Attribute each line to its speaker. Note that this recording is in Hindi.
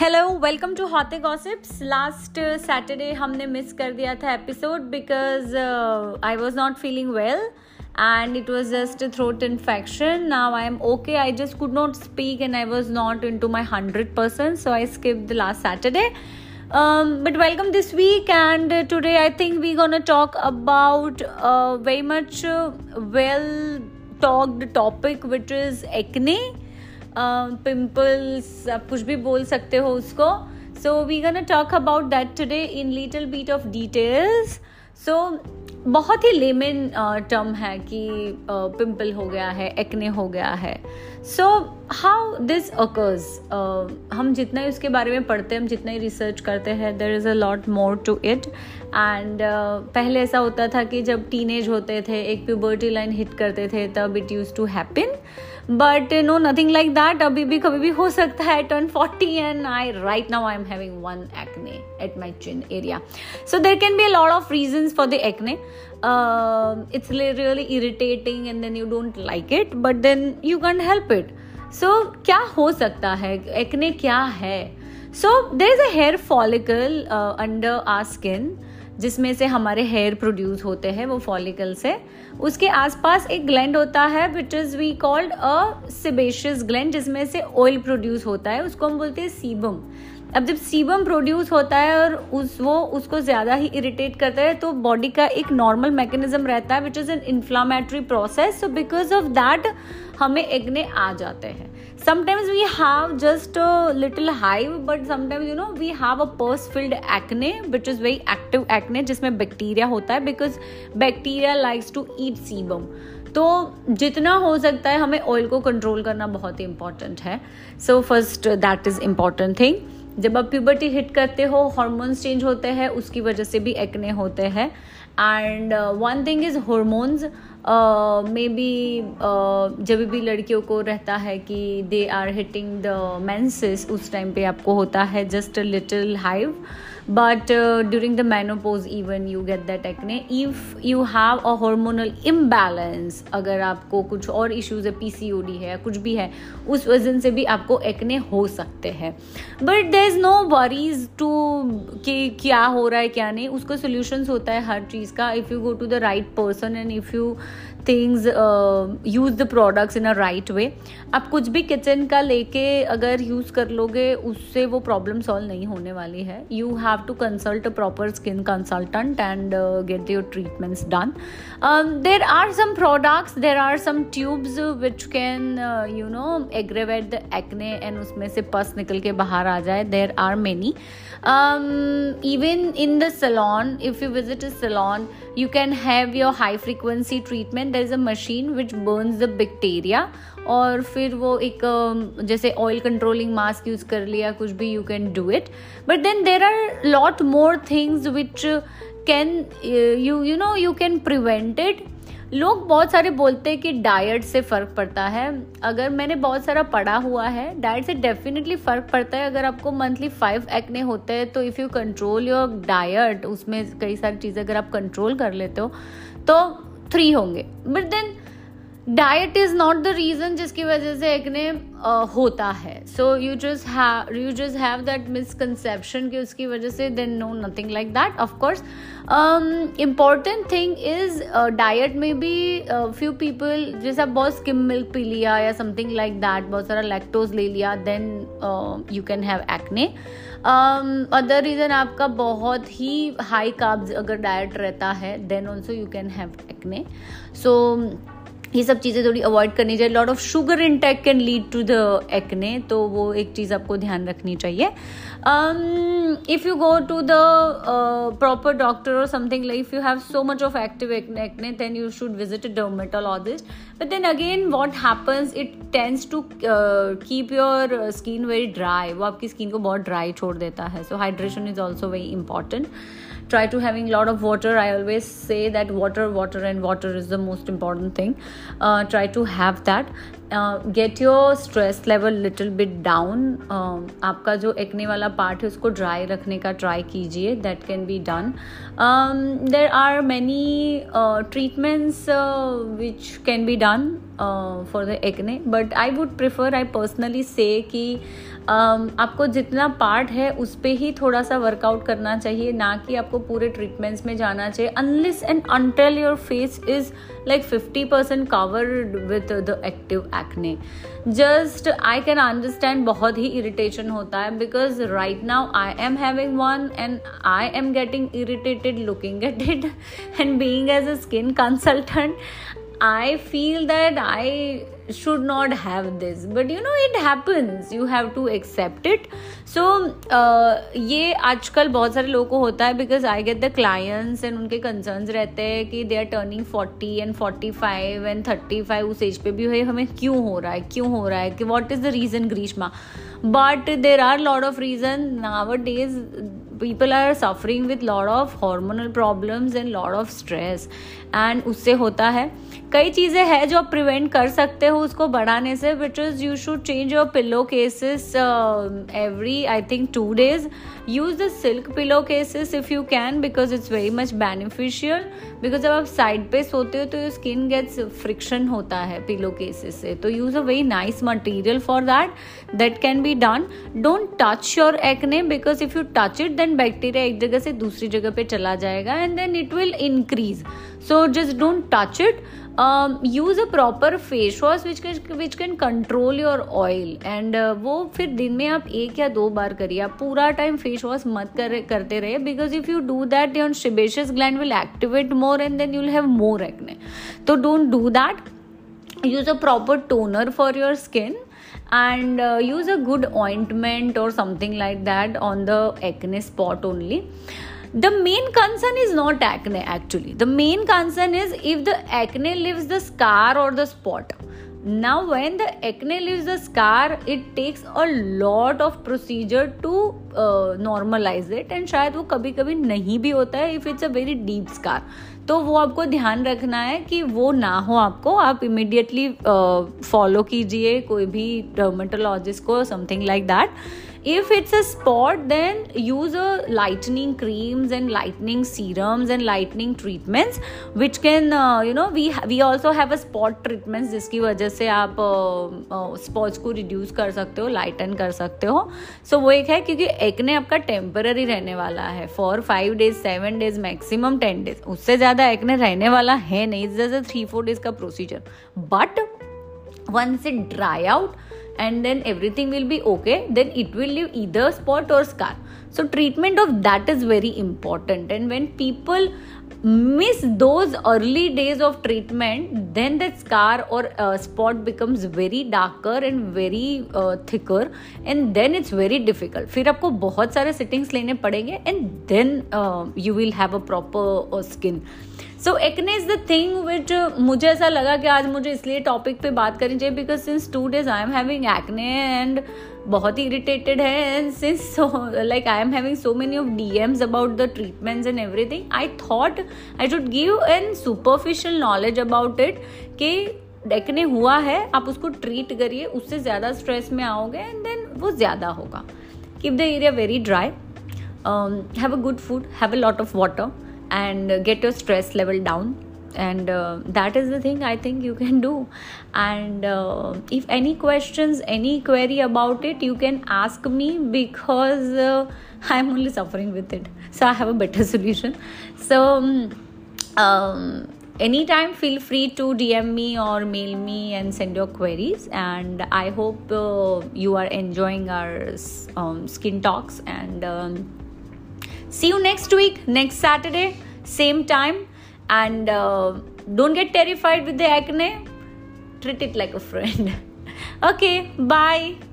Speaker 1: Hello, welcome to hottie gossips. Last Saturday हमने मिस कर दिया था episode because I was not feeling well and it was just a throat infection. Now I am okay. I just could not speak and I was not into my 100%, so I skipped the last Saturday. But welcome this week, and today I think we're gonna talk about very much well talked topic, which is acne, pimples. आप कुछ भी बोल सकते हो उसको. So we're gonna talk about that today in little bit of details. So बहुत ही लेमन टर्म है कि पिंपल हो गया है, एक्ने हो गया है. सो हाउ दिस अकर्स, हम जितना ही उसके बारे में पढ़ते हैं, हम जितना ही रिसर्च करते हैं, there is a lot more to it. And पहले ऐसा होता था कि जब टीनेज होते थे, एक प्यूबर्टी लाइन हिट करते थे, तब it use to happen. But no, nothing like that. अभी भी कभी भी हो सकता है. Turn 40 and right now I am having one acne at my chin area. So there can be a lot of reasons for the acne. It's really irritating and then you don't like it, but then you can't help it. So क्या हो सकता है? Acne क्या है? So there is a hair follicle under our skin, जिसमें से हमारे हेयर प्रोड्यूस होते हैं. वो फॉलिकल से उसके आसपास एक ग्लैंड होता है which is we called a sebaceous gland, जिसमें से ऑयल प्रोड्यूस होता है. उसको हम बोलते हैं सीबम. अब जब सीबम प्रोड्यूस होता है और उसको ज़्यादा ही इरिटेट करता है, तो बॉडी का एक नॉर्मल मैकेनिज्म रहता है which is an inflammatory process. So because of that हमें एक्ने आ जाते हैं. Sometimes we have just a little hive, but sometimes we have a pus-filled acne, which is very active acne, जिसमें बैक्टीरिया होता है, because bacteria likes to eat sebum. तो जितना हो सकता है हमें ऑयल को कंट्रोल करना बहुत ही इम्पॉर्टेंट है. So first that is important thing. जब आप प्यूबर्टी हिट करते हो, हार्मोन्स चेंज होते हैं, उसकी वजह से भी एक्ने होते हैं. And one thing is hormones. May be जब भी लड़कियों को रहता है कि they are hitting the menses, उस टाइम पे आपको होता है just a little hive. But during the menopause even you get that acne if you have a hormonal imbalance. अगर आपको कुछ और इश्यूज है, PCOD है या कुछ भी है, उस वजह से भी आपको एक्ने हो सकते हैं. But there is no worries to कि क्या हो रहा है क्या नहीं. उसका सोल्यूशंस होता है हर चीज़ का. If you go to the right person and if you things use the products in a right way. आप कुछ भी किचन का लेके अगर यूज़ कर लोगे, उससे वो प्रॉब्लम सॉल्व नहीं होने वाली है. You have to consult a proper skin consultant and get your treatments done. There are some products, there are some tubes which can aggravate the acne and उसमें से पस निकल के बाहर आ जाए. There are many. Even in the salon, if you visit a salon, you can have your high frequency treatment. There is a machine which burns the bacteria. और फिर वो एक जैसे ऑयल कंट्रोलिंग मास्क यूज कर लिया, कुछ भी, you can do it. But then there are lot more things which can you can prevent it. लोग बहुत सारे बोलते हैं कि डाइट से फ़र्क पड़ता है. अगर मैंने बहुत सारा पढ़ा हुआ है, डाइट से डेफिनेटली फ़र्क पड़ता है. अगर आपको मंथली 5 एक्ने होते हैं, तो if you control your diet, उसमें कई सारी चीज़ें अगर आप कंट्रोल कर लेते हो, तो 3 होंगे. But then diet is not the reason जिसकी वजह से एक्ने होता है. So you just have that misconception कि उसकी वजह से. Then no, nothing like that. Of course important thing is diet में भी फ्यू पीपल, जैसे आप बहुत स्किम मिल्क पी लिया या समथिंग लाइक दैट, बहुत सारा लैक्टोज ले लिया, then you can have acne. Other reason आपका बहुत ही हाई कार्ब्स अगर डाइट रहता है, then also you can have acne. So ये सब चीज़ें थोड़ी अवॉइड करनी चाहिए. Lot of sugar intake can lead to the acne, तो वो एक चीज़ आपको ध्यान रखनी चाहिए. If you go to the proper doctor और something like, if you have so much of active acne, then you should visit a dermatologist. But then again what happens, it tends to keep your skin very dry. वो आपकी स्किन को बहुत ड्राई छोड़ देता है. So hydration is also very important. Try to having lot of water. I always say that water and water is the most important thing. Try to have that. Get your stress level little bit down. आपका जो एक्ने वाला पार्ट है उसको ड्राई रखने का ट्राई कीजिए. That can be done. There are many treatments which can be done for the acne, but I would prefer, I personally say कि आपको जितना पार्ट है उस पर ही थोड़ा सा वर्कआउट करना चाहिए, ना कि आपको पूरे ट्रीटमेंट्स में जाना चाहिए. Unless and until your face is like 50% covered with the active acne. Just I can understand बहुत ही irritation होता है, because right now I am having one and I am getting irritated looking at it. And being as a skin consultant, I feel that I should not have this, but you know it happens, you have to accept it. So ये आजकल बहुत सारे लोगों को होता है, because I get the clients and उनके concerns रहते हैं कि they are turning 40 and 45 and 35 उस एज पे भी है, हमें क्यों हो रहा है कि what is the reason, Grishma? But there are lot of reasons. Nowadays people are suffering with lot of hormonal problems and lot of stress, and उससे होता है. कई चीज़ें हैं जो आप प्रिवेंट कर सकते हो उसको बढ़ाने से, which is you should change your pillow cases every I think 2 days. Use the silk pillow cases if you can, because it's very much beneficial. Because जब आप साइड पे सोते हो तो योर स्किन गेट्स फ्रिक्शन होता है पिलो केसेस से, तो use a very nice material for that can be done. Don't touch your acne, because if you touch it then bacteria एक जगह से दूसरी जगह पे चला जाएगा and then it will increase. So just don't touch it. Use a proper face wash which can control your oil, and वो फिर दिन में आप 1 या 2 बार करिए. आप पूरा टाइम फेस वॉश मत करते रहिए, because if you do that your sebaceous gland will activate more and then you'll have more acne. So don't do that. Use a proper toner for your skin and use a good ointment or something like that on the acne spot only. The main concern is not acne actually. The main concern is if the acne leaves the scar or the spot. Now when the acne leaves the scar, it takes a lot of procedure to normalize it, and शायद वो कभी कभी नहीं भी होता है if it's a very deep scar. तो वो आपको ध्यान रखना है कि वो ना हो आपको. आप इमीडिएटली फॉलो कीजिए कोई भी डर्मेटोलॉजिस्ट को, something like that. If it's a spot, then use a lightening creams and lightening serums and lightening treatments which can we also have a spot treatments जिसकी वजह से आप spots को reduce कर सकते हो, lighten कर सकते हो. So वो एक है, क्योंकि acne आपका temporary रहने वाला है for 5 days 7 days maximum 10 days. उससे ज़्यादा acne रहने वाला है नहीं. It's just a 3-4 days का procedure. But once it dry out and then everything will be okay, then it will leave either spot or scar. So treatment of that is very important, and when people miss those early days of treatment, then that scar or spot becomes very darker and very thicker, and then it's very difficult. फिर आपको बहुत सारे sittings लेने पड़ेंगे and then you will have a proper skin. So acne is the thing which मुझे ऐसा लगा कि आज मुझे इसलिए टॉपिक पे बात करनी चाहिए, because since 2 days I am having acne and बहुत ही इरिटेटेड है, and since like I am having so many of DMs about the treatments and everything, I thought I should give an superficial knowledge about it कि एक्ने हुआ है, आप उसको ट्रीट करिए, उससे ज़्यादा स्ट्रेस में आओगे एंड देन वो ज़्यादा होगा. Keep the area very dry, have a good food, have a lot of water, and get your stress level down, and that is the thing I think you can do. And if any questions, any query about it, you can ask me, because I'm only suffering with it, so I have a better solution. So anytime feel free to DM me or mail me and send your queries, and I hope you are enjoying our skin talks, and see you next week, next Saturday, same time. And don't get terrified with the acne. Treat it like a friend. Okay, bye.